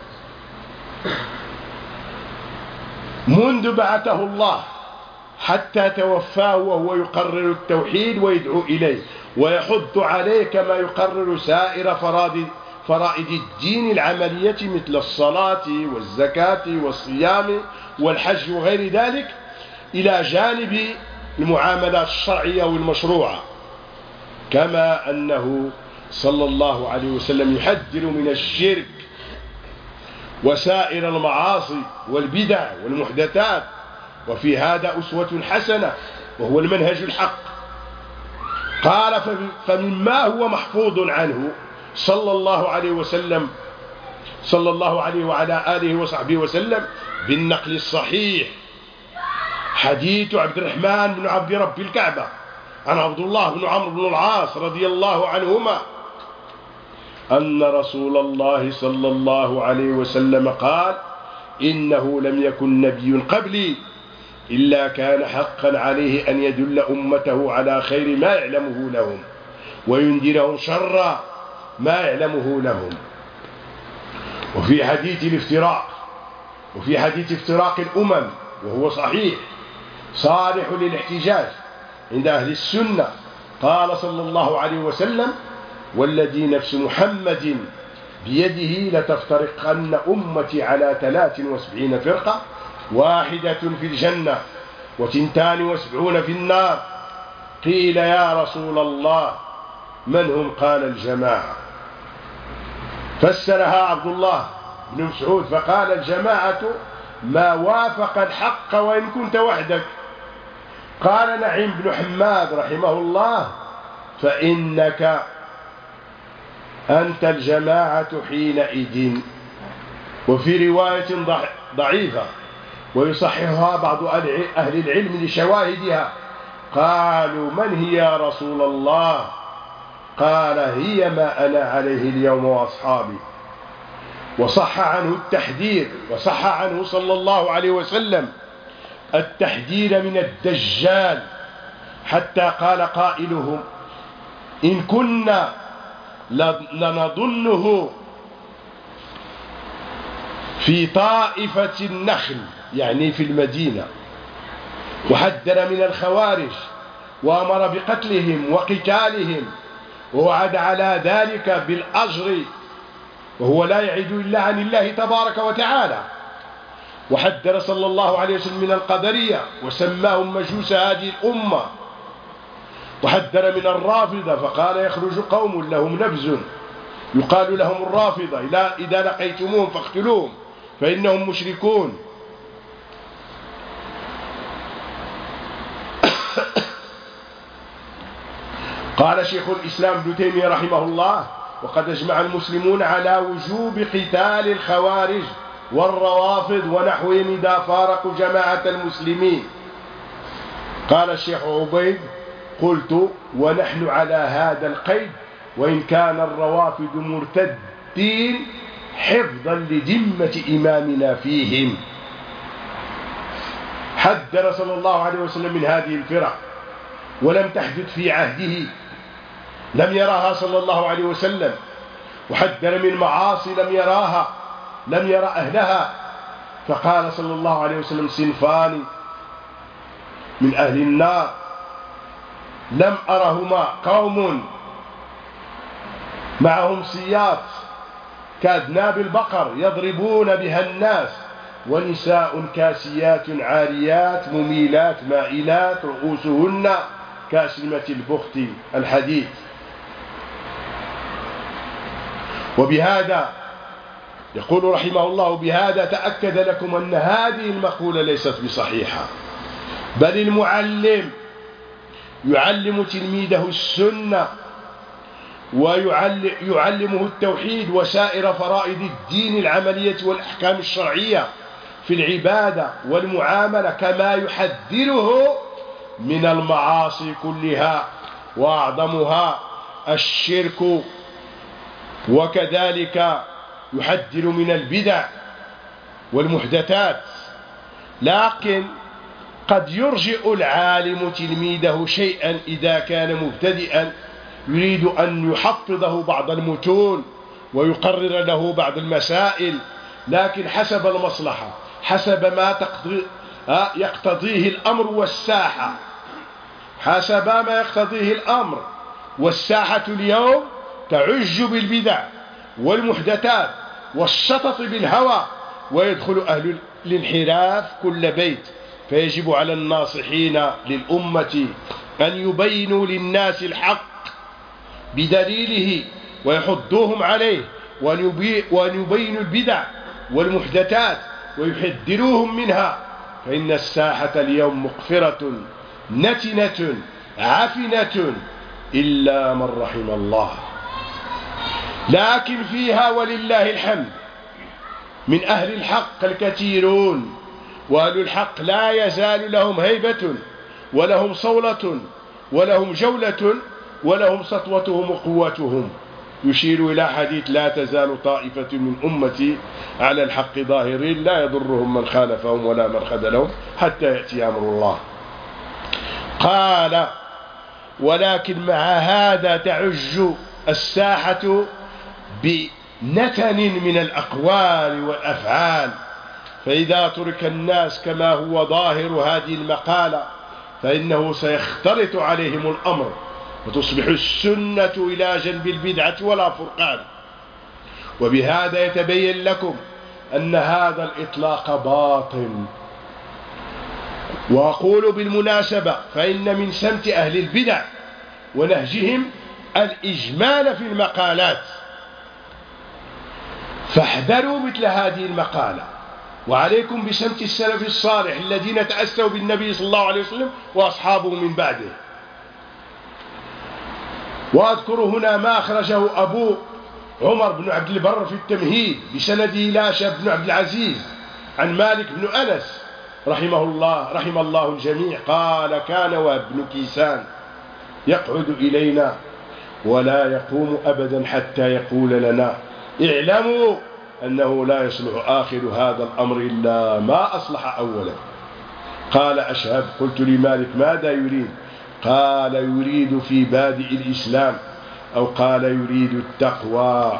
منذ بعثه الله حتى توفاه وهو يقرر التوحيد ويدعو إليه ويحض عليه كما يقرر سائر فرائض فرائض الدين العملية مثل الصلاة والزكاة والصيام والحج وغير ذلك، إلى جانب المعاملات الشرعية والمشروعة. كما أنه صلى الله عليه وسلم يحذر من الشرك وسائر المعاصي والبدع والمحدثات، وفي هذا أسوة حسنة وهو المنهج الحق. قال فمما هو محفوظ عنه صلى الله عليه وسلم صلى الله عليه وعلى آله وصحبه وسلم بالنقل الصحيح حديث عبد الرحمن بن عبد رب الكعبة عن عبد الله بن عمرو بن العاص رضي الله عنهما أن رسول الله صلى الله عليه وسلم قال: إنه لم يكن نبي قبلي إلا كان حقا عليه أن يدل أمته على خير ما يعلمه لهم وينذرهم شر ما يعلمه لهم. وفي حديث الافتراق وفي حديث افتراق الأمم وهو صحيح صالح للاحتجاج عند أهل السنة، قال صلى الله عليه وسلم: والذي نفس محمد بيده لتفترقن أمتي على ثلاث وسبعين فرقة، واحدة في الجنة وثنتان وسبعون في النار. قيل: يا رسول الله من هم؟ قال: الجماعة. فسرها عبد الله بن مسعود فقال: الجماعة ما وافق الحق وإن كنت وحدك. قال نعيم بن حماد رحمه الله: فإنك أنت الجماعة حينئذ. وفي رواية ضعيفة ويصححها بعض أهل العلم لشواهدها، قالوا: من هي يا رسول الله؟ قال: هي ما أنا عليه اليوم وأصحابي. وصح عنه التحذير وصح عنه صلى الله عليه وسلم التحذير من الدجال، حتى قال قائلهم: إن كنا لنظنه في طائفة النخل، يعني في المدينة، وحذر من الخوارج وأمر بقتلهم وقتالهم ووعد على ذلك بالأجر، وهو لا يعد إلا عن الله تبارك وتعالى. وحذر صلى الله عليه وسلم من القدرية وسماهم مجوس هذه الأمة. وحذر من الرافضة فقال: يخرج قوم لهم نبز يقال لهم الرافضة إذا لقيتموهم فاقتلوهم فإنهم مشركون. قال شيخ الإسلام ابن تيمية رحمه الله: وقد أجمع المسلمون على وجوب قتال الخوارج والروافض ونحوهم إذا فارقوا جماعة المسلمين. قال الشيخ عبيد: قلت: ونحن على هذا القيد وإن كان الروافض مرتدين حفظا لذمة إمامنا فيهم. حذر صلى الله عليه وسلم من هذه الفرق ولم تحدث في عهده، لم يراها صلى الله عليه وسلم. وحذر من معاصي لم يراها لم يرى أهلها، فقال صلى الله عليه وسلم: صنفان من أهل النار لم أرهما، قوم معهم سياط كأذناب البقر يضربون بها الناس، ونساء كاسيات عاريات مميلات مائلات رؤوسهن كأسلمة البخت. الحديث. وبهذا يقول رحمه الله: بهذا تأكد لكم أن هذه المقولة ليست بصحيحة، بل المعلم يعلم تلميذه السنة ويعلمه التوحيد وسائر فرائض الدين العملية والأحكام الشرعية في العبادة والمعاملة، كما يحذره من المعاصي كلها وأعظمها الشرك، وكذلك يحذر من البدع والمحدثات. لكن قد يرجئ العالم تلميذه شيئا إذا كان مبتدئا يريد أن يحفظه بعض المتون ويقرر له بعض المسائل، لكن حسب المصلحة، حسب ما تقضي يقتضيه الأمر والساحة، حسب ما يقتضيه الأمر والساحة اليوم تعج بالبدع والمحدثات والشطط بالهوى، ويدخل أهل الانحراف كل بيت. فيجب على الناصحين للأمة أن يبينوا للناس الحق بدليله ويحضوهم عليه، وأن يبينوا البدع والمحدثات ويحذروهم منها، فإن الساحة اليوم مقفرة نتنة عفنة إلا من رحم الله. لكن فيها ولله الحمد من أهل الحق الكثيرون، وأهل الحق لا يزال لهم هيبة ولهم صولة ولهم جولة ولهم سطوتهم وقوتهم. يشير إلى حديث: لا تزال طائفة من أمتي على الحق ظاهرين لا يضرهم من خالفهم ولا من خذلهم حتى يأتي أمر الله. قال: ولكن مع هذا تعج الساحة بنتن من الأقوال والأفعال، فإذا ترك الناس كما هو ظاهر هذه المقالة فإنه سيختلط عليهم الأمر وتصبح السنة إلى جنب البدعة ولا فرقان. وبهذا يتبين لكم أن هذا الإطلاق باطل. وأقول بالمناسبة فإن من سمت أهل البدع ونهجهم الإجمال في المقالات، فاحذروا مثل هذه المقالة، وعليكم بسمت السلف الصالح الذين تأسوا بالنبي صلى الله عليه وسلم وأصحابه من بعده. وأذكر هنا ما أخرجه أبو عمر بن عبد البر في التمهيد بسنده إلى شاب بن عبد العزيز عن مالك بن أنس رحمه الله رحم الله الجميع قال: كان وهب بن كيسان يقعد إلينا ولا يقوم أبدا حتى يقول لنا: اعلموا أنه لا يصلح آخر هذا الأمر إلا ما أصلح أولا. قال أشهب: قلت لمالك: ماذا يريد؟ قال: يريد في بادئ الإسلام، أو قال: يريد التقوى.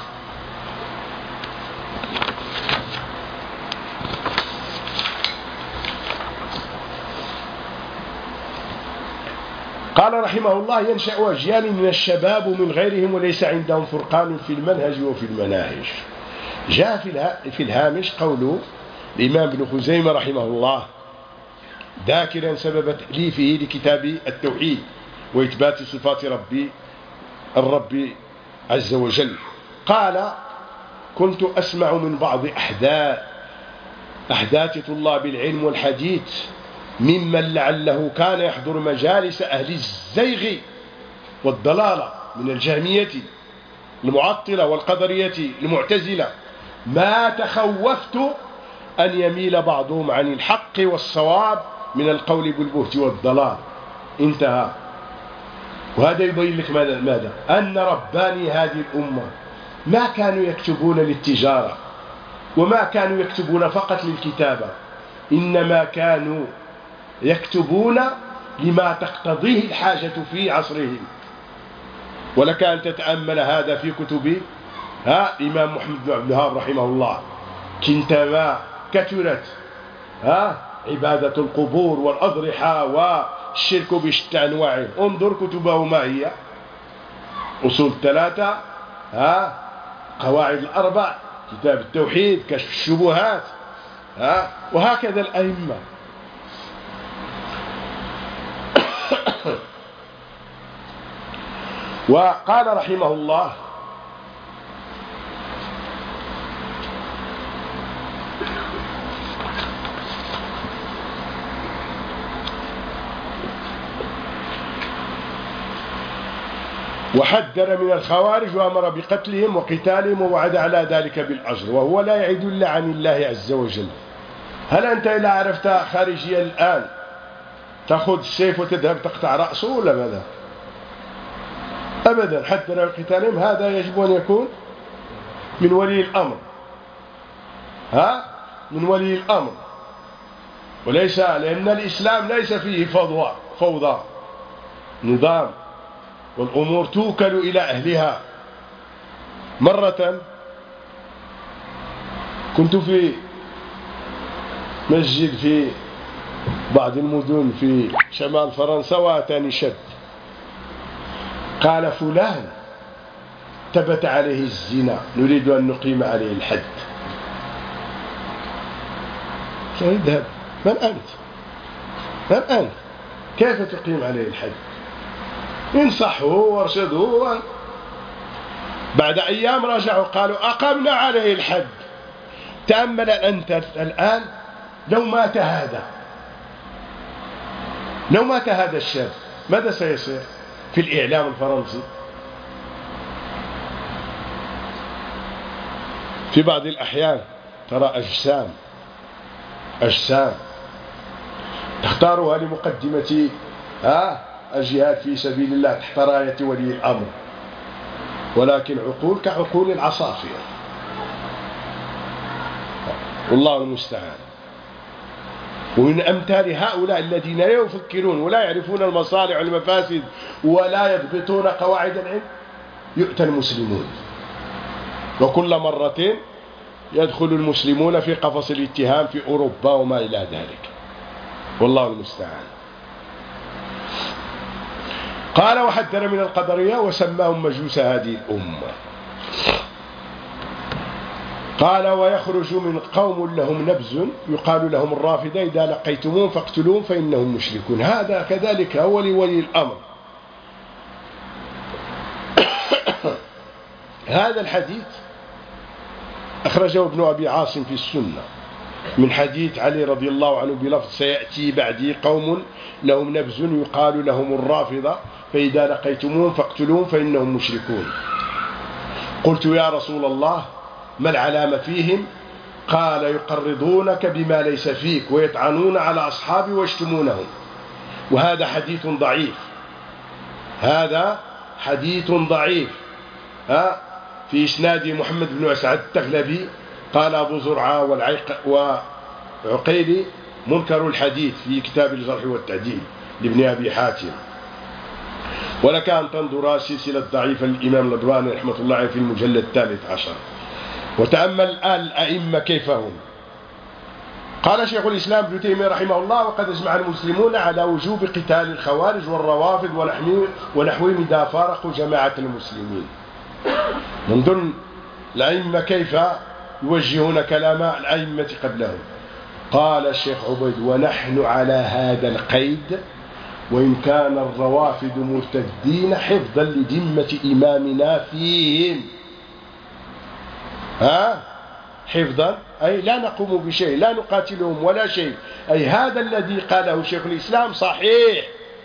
قال رحمه الله: ينشأ أجيال من الشباب ومن غيرهم وليس عندهم فرقان في المنهج وفي المناهج. جاء في الهامش قول الإمام ابن خزيمة رحمه الله ذاكرا سبب تأليفه لكتاب التوحيد وإثبات صفات ربي الرب عز وجل. قال: كنت أسمع من بعض أحداث أحداث طلاب العلم والحديث ممن لعله كان يحضر مجالس أهل الزيغ والضلالة من الجهمية المعطلة والقدرية المعتزلة ما تخوفت أن يميل بعضهم عن الحق والصواب من القول بالبهت والضلال. انتهى. وهذا يبين لك ماذا؟ أن رباني هذه الأمة ما كانوا يكتبون للتجارة وما كانوا يكتبون فقط للكتابة، إنما كانوا يكتبون لما تقتضيه الحاجة في عصرهم. ولك أن تتأمل هذا في كتب ها الإمام محمد بن عبد الوهاب رحمه الله، كنتما كثرت ها عبادة القبور والأضرحة والشرك بشتى أنواعه، انظر كتبه ما هي: أصول الثلاثة، ها قواعد الأربع، كتاب التوحيد، كشف الشبهات، ها وهكذا الأئمة. وقال رحمه الله: وحذر من الخوارج وأمر بقتلهم وقتالهم ووعد على ذلك بالأجر، وهو لا يعد إلا عن الله عز وجل. هل أنت إذا عرفت خارجيا الآن تأخذ السيف وتذهب تقطع رأسه ولا ماذا؟ أبدا. حذر من قتالهم، هذا يجب أن يكون من ولي الأمر، ها من ولي الأمر. وليس، لأن الإسلام ليس فيه فوضى فوضى نظام، والأمور توكل إلى أهلها. مرة كنت في مسجد في بعض المدن في شمال فرنسا، واتاني شاب قال: فلان ثبت عليه الزنا، نريد أن نقيم عليه الحد. اذهب، من أنت؟ من أنت؟ كيف تقيم عليه الحد؟ انصحه وارشده. بعد أيام رجعوا قالوا: أقمنا عليه الحد. تأمل أنت الآن، لو مات هذا لو مات هذا الشاب ماذا سيصير في الإعلام الفرنسي؟ في بعض الأحيان ترى أجسام أجسام تختارها لمقدمة ها الجهاد في سبيل الله تحت راية ولي الأمر، ولكن عقول كعقول العصافير، والله المستعان. ومن أمثال هؤلاء الذين لا يفكرون ولا يعرفون المصالح والمفاسد ولا يضبطون قواعد العلم يؤتى المسلمون، وكل مرة يدخل المسلمون في قفص الاتهام في أوروبا وما إلى ذلك، والله المستعان. قال: وحذر من القدرية وسماهم مجوس هذه الأمة. قال: ويخرج من قوم لهم نبز يقال لهم الرافضة، إذا لقيتموهم فاقتلوهم فإنهم مشركون. هذا كذلك هو لولي الأمر. هذا الحديث أخرجه ابن أبي عاصم في السنة من حديث علي رضي الله عنه بلفظ: سيأتي بعدي قوم لهم نبز يقال لهم الرافضة، فإذا لقيتموهم فاقتلوهم فإنهم مشركون. قلت: يا رسول الله، ما العلامة فيهم؟ قال: يقرضونك بما ليس فيك ويطعنون على أصحابي ويشتمونهم. وهذا حديث ضعيف، هذا حديث ضعيف. ها في إسناد محمد بن أسعد التغلبي، قال أبو زرعة والعيق وعقيلي منكر الحديث في كتاب الجرح والتعديل لابن أبي حاتم. ولك أن تنظر سلسلة ضعيفة للإمام الألباني رحمة الله عليه في المجلد الثالث عشر، وتأمل الآن الأئمة كيف هم. قال شيخ الإسلام ابن تيمية رحمه الله: وقد أجمع المسلمون على وجوب قتال الخوارج والروافض ونحوهم إذا فارقوا جماعة المسلمين. انظر الأئمة كيف يوجهون كلام الأئمة قبلهم. قال الشيخ عبيد: ونحن على هذا القيد، وإن كان الروافض مرتدين حفظا لذمة إمامنا فيهم. ها حفظا أي لا نقوم بشيء، لا نقاتلهم ولا شيء، أي هذا الذي قاله شيخ الإسلام صحيح،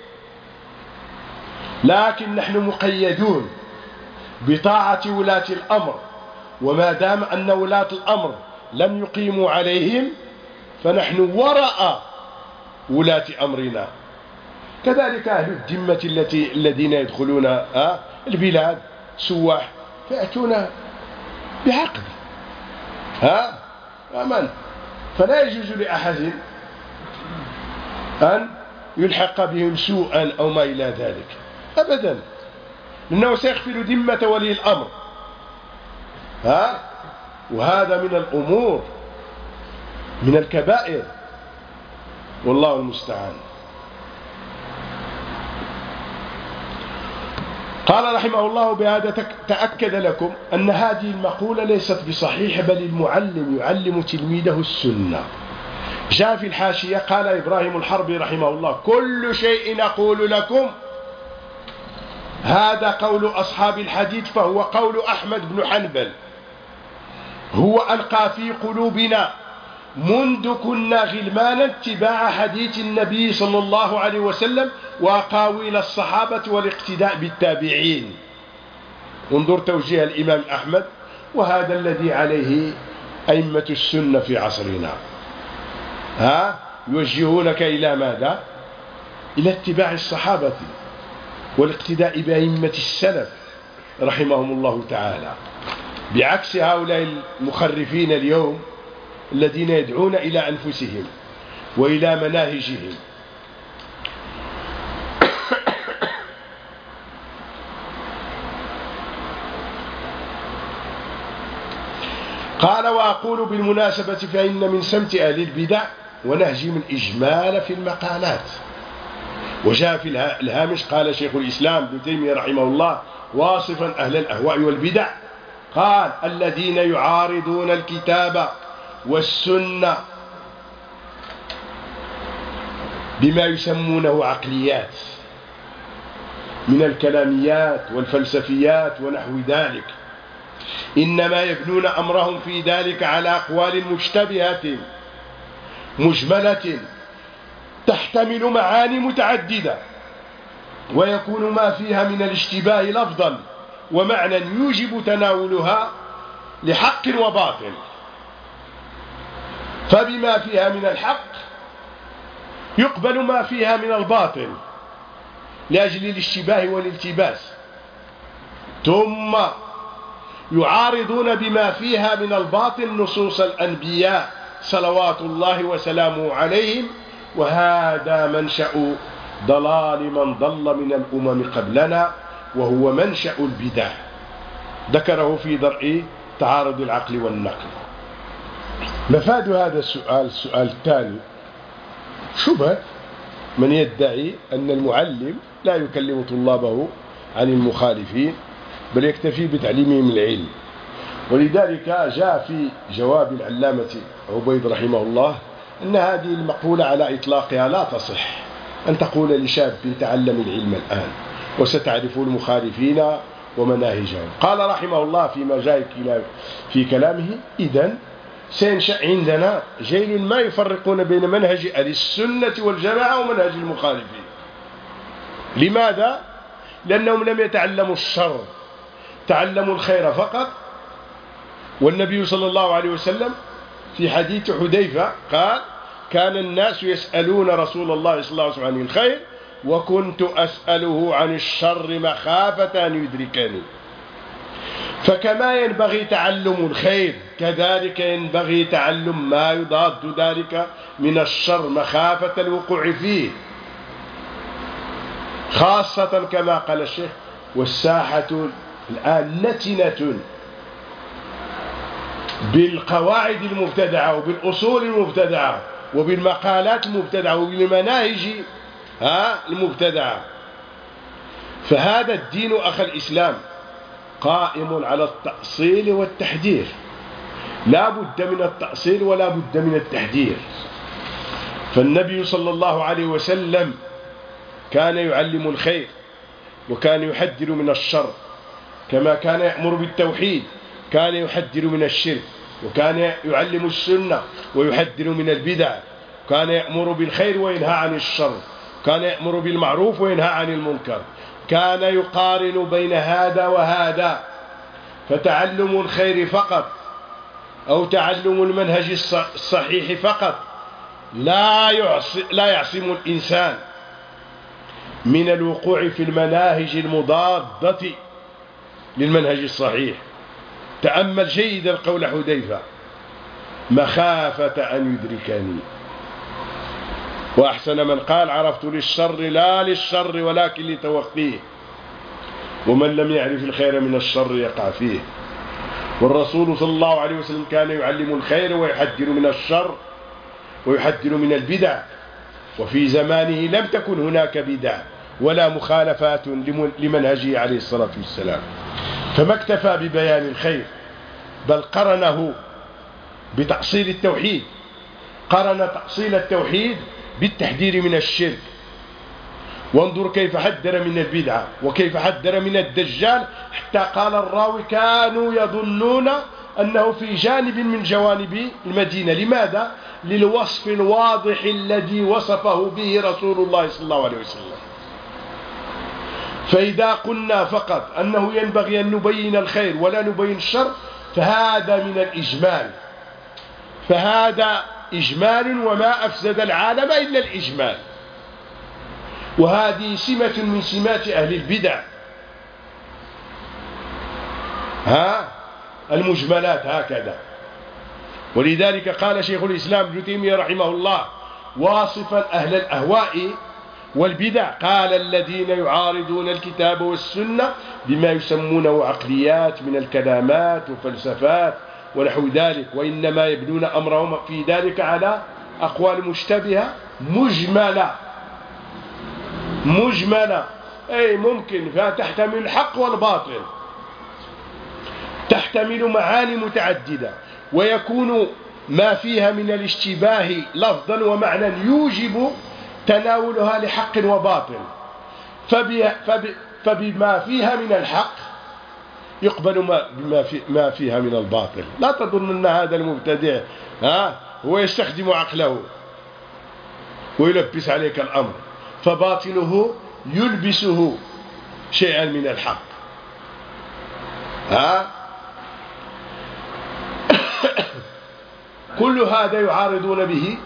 لكن نحن مقيدون بطاعة ولاة الأمر، وما دام أن ولاة الأمر لم يقيموا عليهم فنحن وراء ولاة أمرنا. كذلك أهل الذمة التي الذين يدخلون آه البلاد سواح فيأتون بعقد ها أمن، فلا يجوز لأحد أن يلحق بهم سوءا أو ما إلى ذلك أبدا، لأنه سيغفل ذمة ولي الأمر. ها وهذا من الأمور من الكبائر، والله المستعان. قال رحمه الله: بهذا تأكد لكم أن هذه المقولة ليست بصحيحة، بل المعلم يعلم تلميذه السنة. جاء في الحاشية قال إبراهيم الحربي رحمه الله: كل شيء نقول لكم هذا قول أصحاب الحديث فهو قول أحمد بن حنبل، هو ألقى في قلوبنا منذ كنا غلمانا اتباع حديث النبي صلى الله عليه وسلم وأقاويل الصحابة والاقتداء بالتابعين. انظر توجيه الإمام أحمد، وهذا الذي عليه أئمة السنة في عصرنا. ها يوجهونك إلى ماذا؟ إلى اتباع الصحابة والاقتداء بأئمة السلف رحمهم الله تعالى، بعكس هؤلاء المخرفين اليوم الذين يدعون إلى أنفسهم. وإلى مناهجهم. قال: وأقول بالمناسبة فإن من سمت أهل البدع ونهجهم الإجمال في المقالات. وجاء في الهامش قال شيخ الإسلام ابن تيمية رحمه الله واصفا أهل الأهواء والبدع، قال: الذين يعارضون الكتاب والسنة بما يسمونه عقليات من الكلاميات والفلسفيات ونحو ذلك، إنما يبنون أمرهم في ذلك على أقوال مشتبهة مجملة تحتمل معاني متعددة، ويكون ما فيها من الاشتباه لفظا ومعنى يوجب تناولها لحق وباطل، فبما فيها من الحق يقبل ما فيها من الباطل لأجل الاشتباه والالتباس، ثم يعارضون بما فيها من الباطل نصوص الأنبياء صلوات الله وسلامه عليهم، وهذا منشأ ضلال من ضل من الأمم قبلنا، وهو منشأ البدع. ذكره في درء تعارض العقل والنقل. مفاد هذا السؤال السؤال الثاني: شبهة من يدعي أن المعلم لا يكلم طلابه عن المخالفين بل يكتفي بتعليمهم العلم. ولذلك جاء في جواب العلامة عبيد رحمه الله أن هذه المقولة على إطلاقها لا تصح، أن تقول لشاب تعلم العلم الآن وستعرف المخالفين ومناهجهم. قال رحمه الله فيما جاء في كلامه: إذن سينشأ عندنا جيل ما يفرقون بين منهج أهل السنة والجماعة ومنهج المخالفين. لماذا؟ لأنهم لم يتعلموا الشر، تعلموا الخير فقط. والنبي صلى الله عليه وسلم في حديث حذيفة قال: كان الناس يسألون رسول الله صلى الله عليه وسلم عن الخير وكنت أسأله عن الشر مخافة أن يدركني. فكما ينبغي تعلم الخير كذلك ينبغي تعلم ما يضاد ذلك من الشر مخافة الوقوع فيه، خاصة كما قال الشيخ: والساحة الآن نتنة بالقواعد المبتدعة وبالأصول المبتدعة وبالمقالات المبتدعة وبالمناهج المبتدعة. فهذا الدين أخ الإسلام قائم على التأصيل والتحذير، لا بد من التأصيل ولا بد من التحذير. فالنبي صلى الله عليه وسلم كان يعلم الخير وكان يحذر من الشر، كما كان يأمر بالتوحيد كان يحذر من الشرك، وكان يعلم السنة ويحذر من البدع، كان يأمر بالخير وينهى عن الشر، كان يأمر بالمعروف وينهى عن المنكر، كان يقارن بين هذا وهذا. فتعلم الخير فقط أو تعلم المنهج الصحيح فقط لا يعصم, لا يعصم الإنسان من الوقوع في المناهج المضادة للمنهج الصحيح. تأمل جيدا قول حذيفة: مخافة أن يدركني. وأحسن من قال: عرفت للشر لا للشر ولكن لتوقيه، ومن لم يعرف الخير من الشر يقع فيه. والرسول صلى الله عليه وسلم كان يعلم الخير ويحذر من الشر ويحذر من البدع، وفي زمانه لم تكن هناك بدع ولا مخالفات لمنهجه عليه الصلاة والسلام. فما اكتفى ببيان الخير بل قرنه بتأصيل التوحيد، قرن تأصيل التوحيد بالتحذير من الشرك. وانظر كيف حذر من البدعة وكيف حذر من الدجال، حتى قال الراوي: كانوا يظنون أنه في جانب من جوانب المدينة. لماذا؟ للوصف الواضح الذي وصفه به رسول الله صلى الله عليه وسلم. فإذا قلنا فقط أنه ينبغي أن نبين الخير ولا نبين الشر فهذا من الإجمال، فهذا إجمال، وما أفسد العالم إلا الإجمال. وهذه سمة من سمات أهل البدع، ها المجملات هكذا. ولذلك قال شيخ الإسلام ابن تيمية رحمه الله: واصفا أهل الأهواء والبدع قال الذين يعارضون الكتاب والسنة بما يسمونه عقليات من الكلامات وفلسفات ونحو ذلك، وإنما يبنون أمرهم في ذلك على أقوال مشتبهة مجملة مجملة أي ممكن فتحتمل الحق والباطل، تحتمل معاني متعددة، ويكون ما فيها من الاشتباه لفظا ومعنى يوجب تناولها لحق وباطل، فبما فيها من الحق يقبل ما بما في ما فيها من الباطل. لا تظن أن هذا المبتدع ها هو يستخدم عقله ويلبس عليك الأمر، فباطله يلبسه شيئا من الحق. ها كل هذا يعارضون به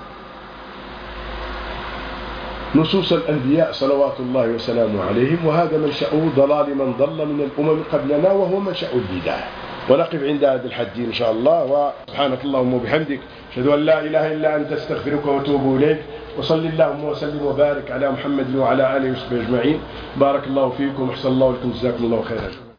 نصوص الأنبياء صلوات الله وسلامه عليهم، وهذا منشأ ضلال من ضل من الأمم قبلنا، وهو منشأ البدع. ونقف عند هذا الحد إن شاء الله، وسبحانك اللهم وبحمدك أشهد أن لا إله إلا أنت أستغفرك وأتوب إليك، وصل اللهم وسلم وبارك على محمد وعلى آله وصحبه أجمعين. بارك الله فيكم وأحسن الله لكم، جزاكم الله خيرا.